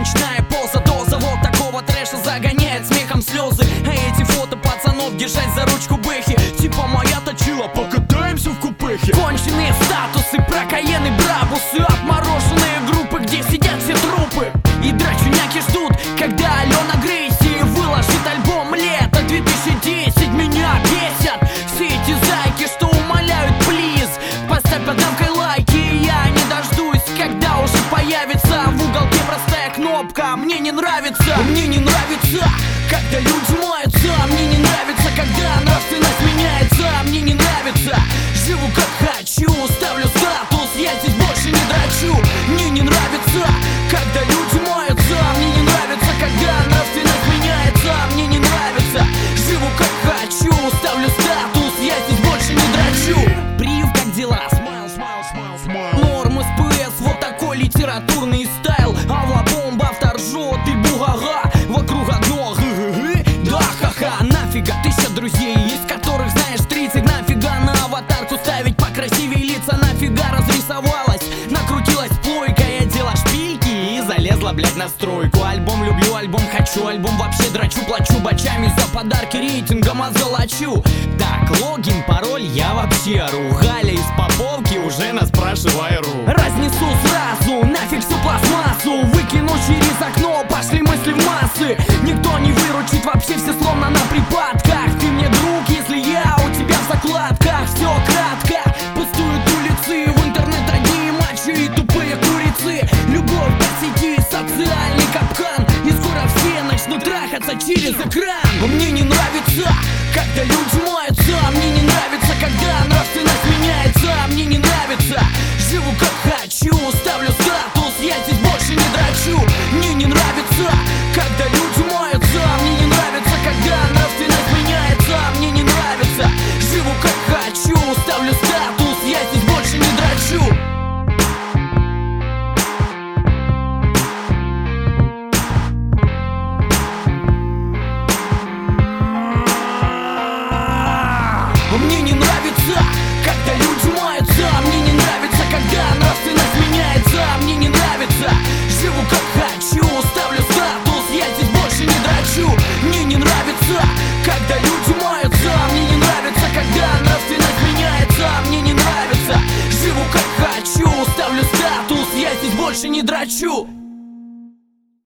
Ночная поза, доза вот такого трэша загоняет смехом слезы. А эти фото пацанов держать за ручку бэхи, типа моя точила, покатаемся в купехе. Конченые статусы, прокаены брабусы, отмороженные группы, где сидят все трупы. И драчуняки ждут, когда Алена Грейси выложит альбом лето 2010. Меня бесят все эти зайки, что умоляют, плиз, поставь под рамкой лайки. Я не дождусь, когда уже появится в уголке простая кнопка. Мне не нравится, когда люди маются. Мне не нравится, когда нравственность меняется. Мне не нравится, живу как хочу, ставлю статус, я здесь больше не драчу. Мне не нравится, когда люди маются. Мне не нравится, когда нравственность меняется. Мне не нравится, живу как хочу, ставлю статус, я здесь больше не драчу. Прив, как дела? Норм СПС, вот такой литературный стайл. Авла бомба, автор ржет и бугага. Вокруг одно да ха-ха. Нафига 1000 друзей, из которых знаешь 30. Нафига на аватарку ставить покрасивее лица? Нафига разрисовалась, накрутилась плойка, я дела шпильки и залезла, блядь, на стройку. Альбом люблю, альбом хочу, альбом вообще драчу. Плачу бачами за подарки, рейтингом озолочу. Так, логин, пароль, я вообще ору. Галя из Поповки уже нас спрашивай ру. Разнесу сразу, нафиг всю пластмассу, выкину через окно, пошли мысли в массы. Никто не выручит, вообще все словно на припадках. Ты мне друг, если я у тебя в закладках. Все кратко, пустуют улицы, в интернет одни мачо и тупые курицы. Любовь по сети, социальный капкан, и скоро все начнут трахаться через экран. Мне не нравится, когда люди маются. Мне не нравится, когда нравственность меняется. Мне не нравится, живу как хочу, ставлю статус, я здесь больше не драчу. Мне не нравится, когда люди маются. Мне не нравится, когда нравственность меняется. Мне не нравится, живу как хочу, ставлю статус, я здесь больше не драчу. Мне не нравится, когда люди маются. Мне не нравится, когда нравственность меняется. Мне не нравится, живу как хочу, ставлю статус, я здесь больше не драчу. Мне не нравится, когда люди маются. Мне не нравится, когда нравственность меняется. Мне не нравится, живу как хочу, ставлю статус, я здесь больше не драчу.